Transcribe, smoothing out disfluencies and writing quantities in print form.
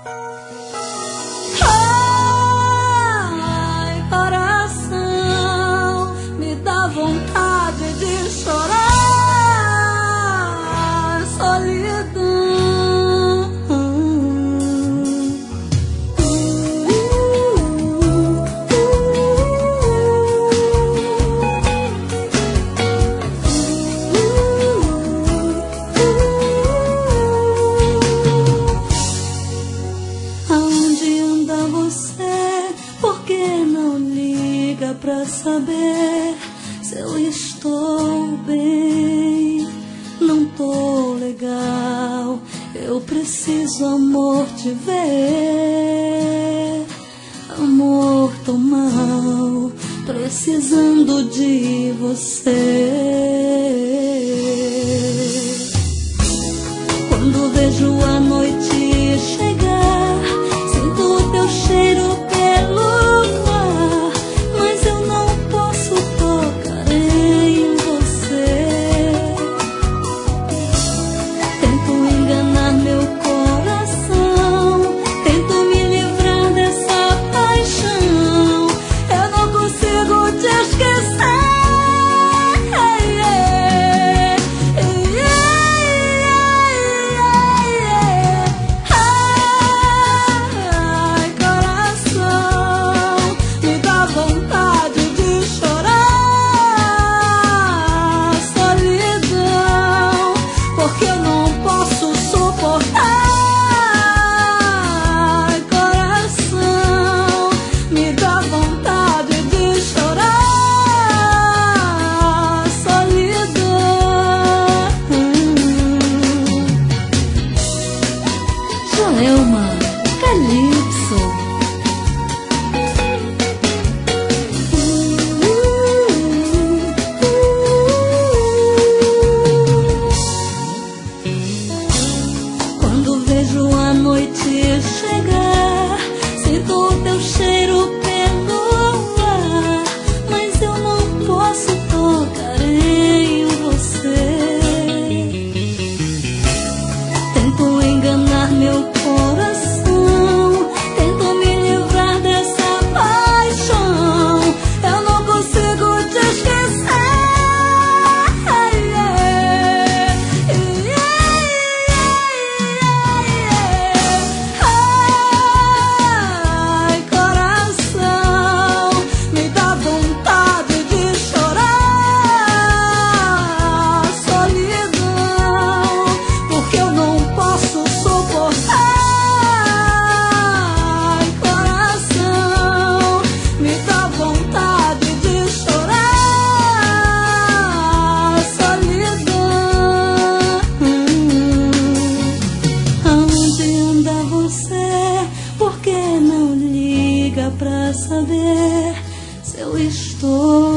Ai, coração, me dá vontade de chorar, solidão. Aonde anda você? Por que não liga pra saber se eu estou bem? Não tô legal, eu preciso, amor, te ver. Amor, tô mal, precisando de você. Quando vejo a noite chegar, sinto o teu cheiro pelo ar, mas eu não posso tocar em você. Tento enganar meu coração, tento me livrar dessa paixão. Eu não consigo te esquecer. Ai, coração, me dá vontade de chorar, solidão, porque eu não posso suportar. Ai, coração, me dá vontade de chorar, solidão. Joelma Calypso. Quando vejo a noite chegar, sinto o teu cheiro pelo ar, mas eu não posso tocar em você. Tento enganar meu coração, tento me livrar dessa paixão. Eu não consigo te esquecer. Ai, coração, me dá vontade de chorar, solidão, porque eu não posso suportar. Ai, coração, me dá vontade de chorar, solidão. Aonde anda você? Por que não liga pra saber se eu estou